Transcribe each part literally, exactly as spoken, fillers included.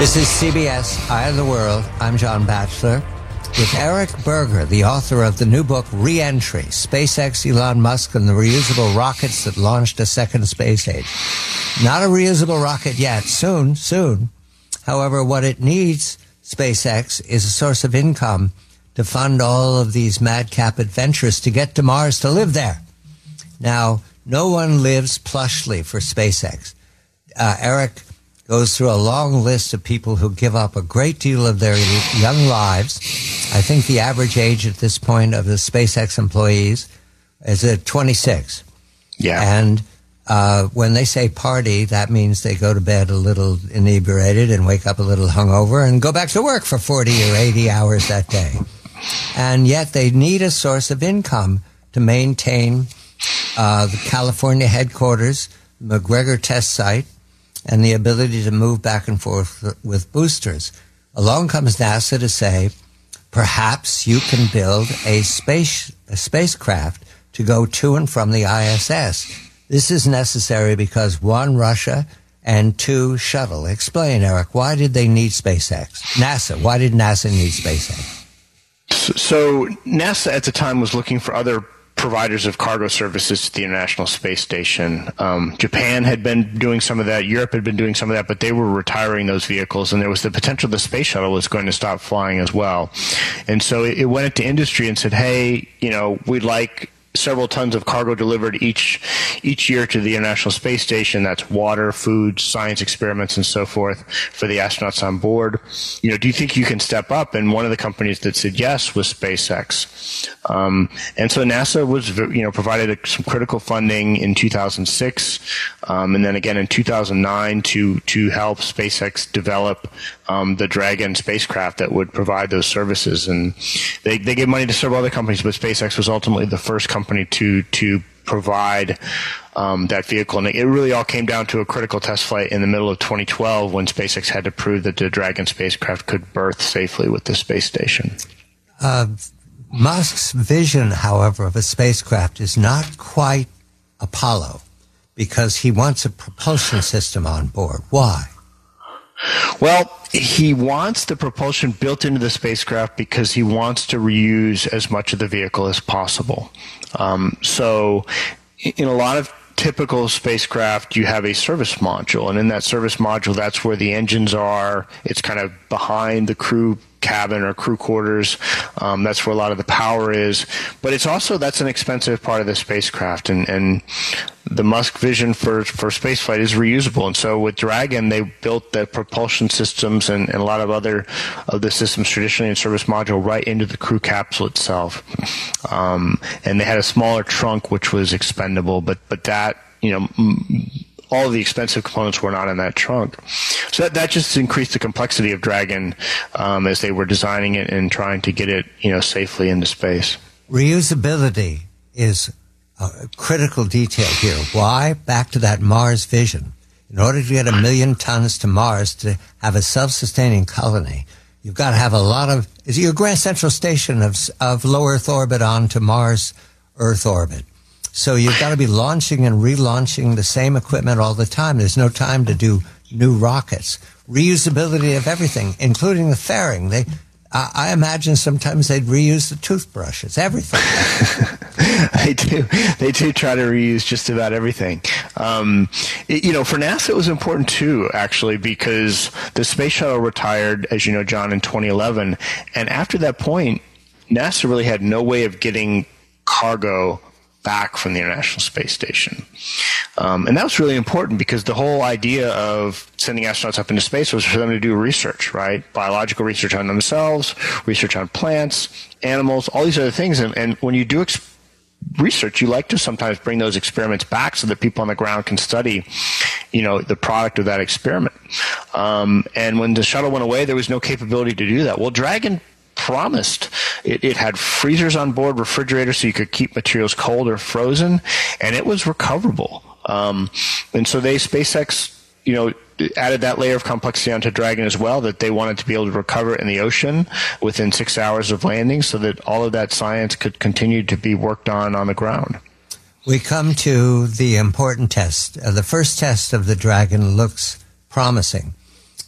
This is C B S Eye of the World. I'm John Batchelor with Eric Berger, the author of the new book, Re-Entry, SpaceX, Elon Musk, and the reusable rockets that launched a second space age. Not a reusable rocket yet. Soon, soon. However, what it needs, SpaceX, is a source of income to fund all of these madcap adventures to get to Mars to live there. Now, no one lives plushly for SpaceX. Uh, Eric goes through a long list of people who give up a great deal of their young lives. I think the average age at this point of the SpaceX employees is at twenty-six. Yeah. And uh, when they say party, that means they go to bed a little inebriated and wake up a little hungover and go back to work for forty or eighty hours that day. And yet they need a source of income to maintain uh, the California headquarters, McGregor test site, and the ability to move back and forth with boosters. Along comes NASA to say, perhaps you can build a space a spacecraft to go to and from the I S S. This is necessary because, one, Russia, and two, shuttle. Explain, Eric, why did they need SpaceX? NASA, why did NASA need SpaceX? So NASA at the time was looking for other providers of cargo services to the International Space Station. Um, Japan had been doing some of that. Europe had been doing some of that, but they were retiring those vehicles, and there was the potential the space shuttle was going to stop flying as well. And so it, it went into industry and said, hey, you know, we'd like several tons of cargo delivered each each year to the International Space Station. That's water, food, science experiments, and so forth for the astronauts on board. You know, do you think you can step up? And one of the companies that said yes was SpaceX. Um, and so NASA was, you know, provided some critical funding in two thousand six, um, and then again in two thousand nine to to help SpaceX develop um, the Dragon spacecraft that would provide those services. And they they gave money to several other companies, but SpaceX was ultimately the first company company to to provide um, that vehicle. And it really all came down to a critical test flight in the middle of twenty twelve when SpaceX had to prove that the Dragon spacecraft could berth safely with the space station. Uh, Musk's vision, however, of a spacecraft is not quite Apollo because he wants a propulsion system on board. Why? Well, he wants the propulsion built into the spacecraft because he wants to reuse as much of the vehicle as possible. Um, so in a lot of typical spacecraft, you have a service module, and in that service module, that's where the engines are. It's kind of behind the crew cabin or crew quarters. Um, that's where a lot of the power is. But it's also, that's an expensive part of the spacecraft. And, and the Musk vision for, for spaceflight is reusable. And so with Dragon, they built the propulsion systems and, and a lot of other of the systems traditionally in service module right into the crew capsule itself. Um, and they had a smaller trunk, which was expendable. But, but that, you know, all of the expensive components were not in that trunk. So that, that just increased the complexity of Dragon um, as they were designing it and trying to get it, you know, safely into space. Reusability is a critical detail here. Why? Back to that Mars vision. In order to get a million tons to Mars to have a self-sustaining colony, you've got to have a lot of, is your Grand Central Station of, of low Earth orbit onto Mars Earth orbit. So you've got to be launching and relaunching the same equipment all the time. There's no time to do new rockets. Reusability of everything, including the fairing. They, I, I imagine sometimes they'd reuse the toothbrushes, everything. They do. They do try to reuse just about everything. Um, it, you know, for NASA, it was important too, actually, because the space shuttle retired, as you know, John, in twenty eleven, and after that point, NASA really had no way of getting cargo back from the International Space Station. Um, and that was really important because the whole idea of sending astronauts up into space was for them to do research, right? Biological research on themselves, research on plants, animals, all these other things. And, and when you do ex- research, you like to sometimes bring those experiments back so that people on the ground can study, you know, the product of that experiment. Um, and when the shuttle went away, there was no capability to do that. Well, Dragon promised. It, it had freezers on board, refrigerators, so you could keep materials cold or frozen, and it was recoverable. Um, and so they, SpaceX, you know, added that layer of complexity onto Dragon as well, that they wanted to be able to recover it in the ocean within six hours of landing so that all of that science could continue to be worked on on the ground. We come to the important test. Uh, the first test of the Dragon looks promising.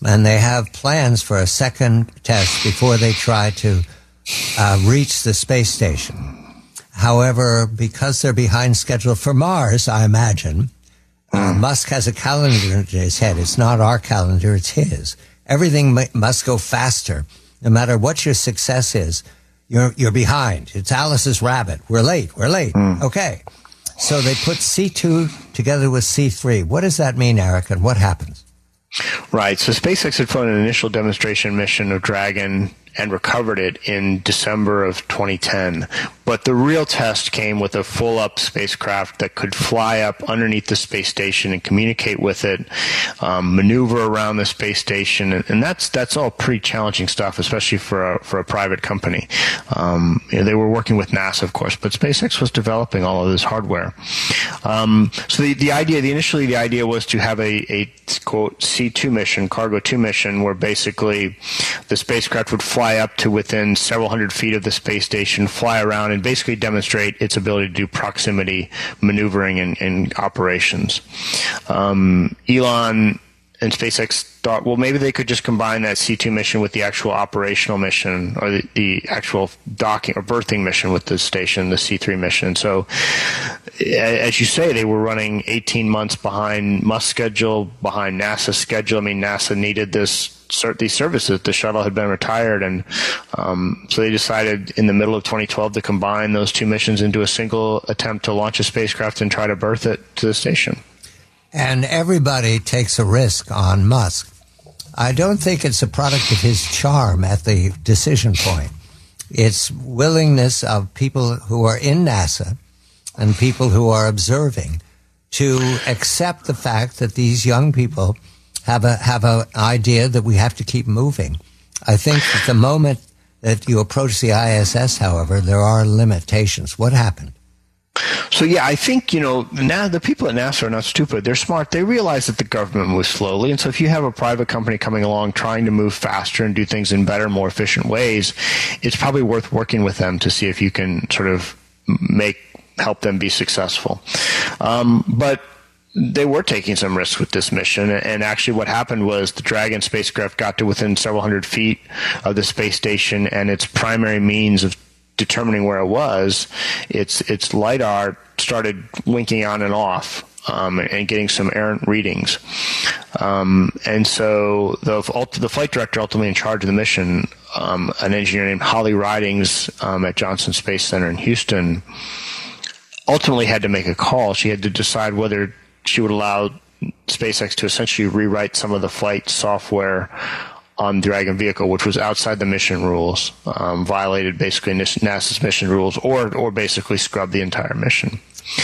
and they have plans for a second test before they try to uh, reach the space station. However, because they're behind schedule for Mars, I imagine, uh, Musk has a calendar in his head. It's not our calendar, it's his. Everything m- must go faster. No matter what your success is, you're you're behind. It's Alice's rabbit. We're late. We're late. Mm. Okay. So they put C two together with C three. What does that mean, Eric, and what happens? Right. So SpaceX had flown an initial demonstration mission of Dragon and recovered it in December of twenty ten. But the real test came with a full-up spacecraft that could fly up underneath the space station and communicate with it, um, maneuver around the space station, and, and that's that's all pretty challenging stuff, especially for a, for a private company. Um, you know, they were working with NASA, of course, but SpaceX was developing all of this hardware. Um, so the, the idea, the initially the idea was to have a, a quote C two mission, Cargo two mission, where basically the spacecraft would fly up to within several hundred feet of the space station, fly around, and basically demonstrate its ability to do proximity maneuvering and, and operations. Um, Elon and SpaceX thought, well, maybe they could just combine that C two mission with the actual operational mission, or the, the actual docking or berthing mission with the station, the C three mission. So, as you say, they were running eighteen months behind Musk's schedule, behind NASA's schedule. I mean, NASA needed this these services. The shuttle had been retired, and um, so they decided in the middle of twenty twelve to combine those two missions into a single attempt to launch a spacecraft and try to berth it to the station. And everybody takes a risk on Musk. I don't think it's a product of his charm at the decision point. It's willingness of people who are in NASA and people who are observing to accept the fact that these young people have a have an idea that we have to keep moving. I think at the moment that you approach the I S S, however, there are limitations. What happened? So, yeah, I think, you know, now the people at NASA are not stupid. They're smart. They realize that the government moves slowly. And so if you have a private company coming along trying to move faster and do things in better, more efficient ways, it's probably worth working with them to see if you can sort of make help them be successful. Um, but they were taking some risks with this mission, and actually what happened was the Dragon spacecraft got to within several hundred feet of the space station, and its primary means of determining where it was, its its LiDAR started winking on and off um, and getting some errant readings. Um, and so the the flight director ultimately in charge of the mission, um, an engineer named Holly Ridings um, at Johnson Space Center in Houston, ultimately had to make a call. She had to decide whether she would allow SpaceX to essentially rewrite some of the flight software on the Dragon vehicle, which was outside the mission rules, um, violated basically NASA's mission rules, or or basically scrubbed the entire mission.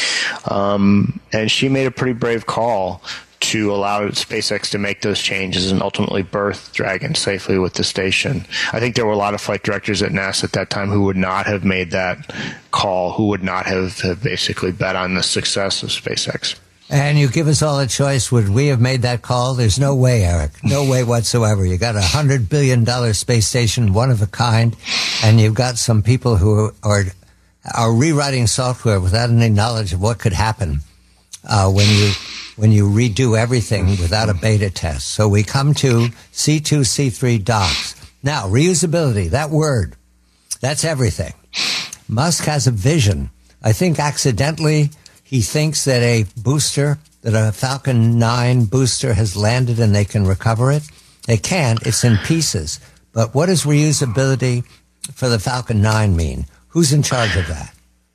Um, and she made a pretty brave call to allow SpaceX to make those changes and ultimately berth Dragon safely with the station. I think there were a lot of flight directors at NASA at that time who would not have made that call, who would not have, have basically bet on the success of SpaceX. And you give us all a choice. Would we have made that call? There's no way, Eric. No way whatsoever. You got a hundred billion dollar space station, one of a kind, and you've got some people who are are rewriting software without any knowledge of what could happen uh, when you when you redo everything without a beta test. So we come to C two, C three docks. Now, reusability, that word, that's everything. Musk has a vision. I think accidentally he thinks that a booster, that a Falcon nine booster has landed and they can recover it. They can't. It's in pieces. But what does reusability for the Falcon nine mean? Who's in charge of that?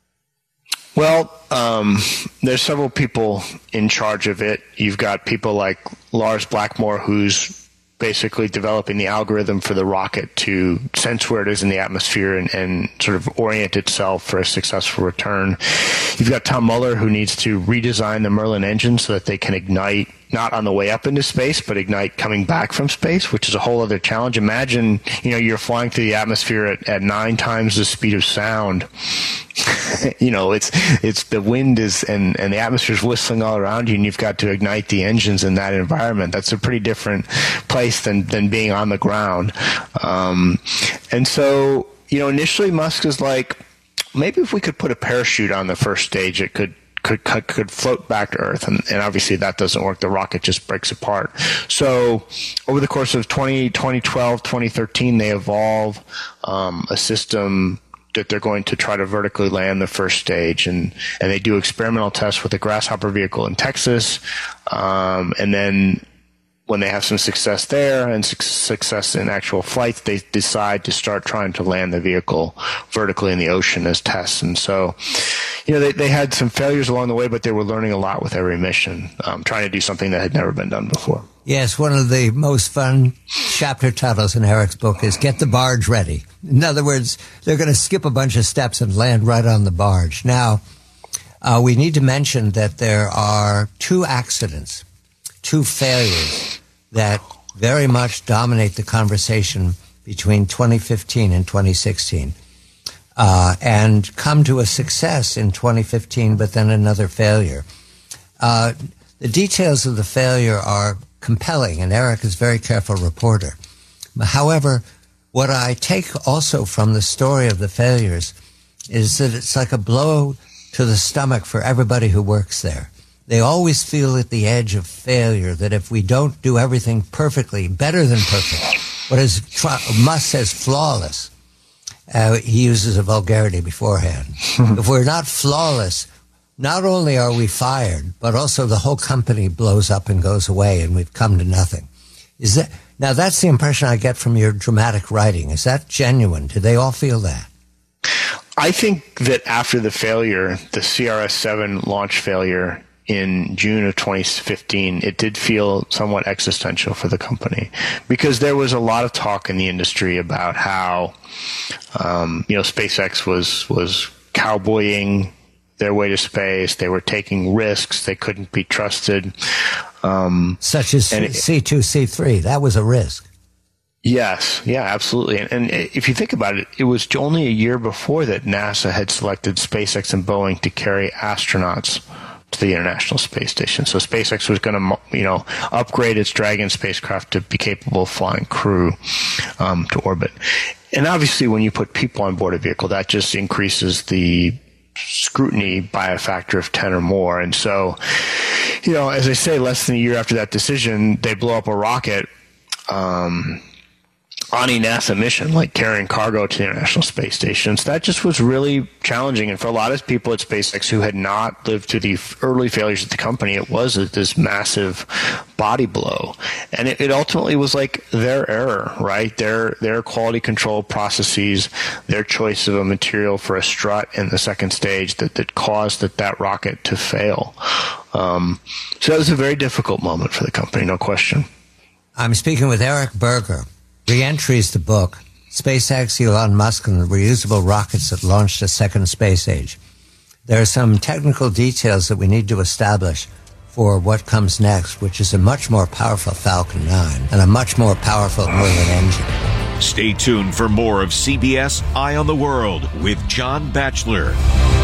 Well, um, there's several people in charge of it. You've got people like Lars Blackmore, who's basically developing the algorithm for the rocket to sense where it is in the atmosphere and, and sort of orient itself for a successful return. You've got Tom Mueller, who needs to redesign the Merlin engine so that they can ignite not on the way up into space, but ignite coming back from space, which is a whole other challenge. Imagine, you know, you're flying through the atmosphere at, at nine times the speed of sound. you know, it's it's the wind is and, and the atmosphere is whistling all around you, and you've got to ignite the engines in that environment. That's a pretty different place than, than being on the ground. Um, and so, you know, initially Musk is like, maybe if we could put a parachute on the first stage, it could could could, could float back to Earth, and, and obviously that doesn't work. The rocket just breaks apart. So over the course of twenty twelve, twenty thirteen, they evolve um, a system that they're going to try to vertically land the first stage, and and they do experimental tests with a Grasshopper vehicle in Texas, um, and then when they have some success there and su- success in actual flights, they decide to start trying to land the vehicle vertically in the ocean as tests. And so, you know, they, they had some failures along the way, but they were learning a lot with every mission, um, trying to do something that had never been done before. Yes, one of the most fun chapter titles in Eric's book is Get the Barge Ready. In other words, they're going to skip a bunch of steps and land right on the barge. Now, uh, we need to mention that there are two accidents, two failures that very much dominate the conversation between twenty fifteen and twenty sixteen, uh, and come to a success in twenty fifteen, but then another failure. Uh, the details of the failure are compelling, and Eric is a very careful reporter. However, what I take also from the story of the failures is that it's like a blow to the stomach for everybody who works there. They always feel at the edge of failure, that if we don't do everything perfectly, better than perfect, what is Musk says flawless, uh, he uses a vulgarity beforehand. If we're not flawless, not only are we fired, but also the whole company blows up and goes away, and we've come to nothing. Is that now? That's the impression I get from your dramatic writing. Is that genuine? Do they all feel that? I think that after the failure, the C R S seven launch failure in June of twenty fifteen, it did feel somewhat existential for the company, because there was a lot of talk in the industry about how, um, you know, SpaceX was was cowboying their way to space. They were taking risks. They couldn't be trusted. Um, Such as it, C two, C three. That was a risk. Yes. Yeah, absolutely. And, and if you think about it, it was only a year before that NASA had selected SpaceX and Boeing to carry astronauts to the International Space Station. So SpaceX was going to, you know, upgrade its Dragon spacecraft to be capable of flying crew um, to orbit. And obviously, when you put people on board a vehicle, that just increases the scrutiny by a factor of ten or more. And so, you know, as I say, less than a year after that decision, they blow up a rocket um, on a NASA mission, like carrying cargo to the International Space Station. So that just was really challenging. And for a lot of people at SpaceX who had not lived through the early failures of the company, it was this massive body blow. And it, it ultimately was like their error, right? Their their quality control processes, their choice of a material for a strut in the second stage that, that caused that, that rocket to fail. Um, so that was a very difficult moment for the company, no question. I'm speaking with Eric Berger. Re-entry is the book. SpaceX, Elon Musk, and the reusable rockets that launched a second space age. There are some technical details that we need to establish for what comes next, which is a much more powerful Falcon nine and a much more powerful Merlin engine. Stay tuned for more of C B S Eye on the World with John Batchelor.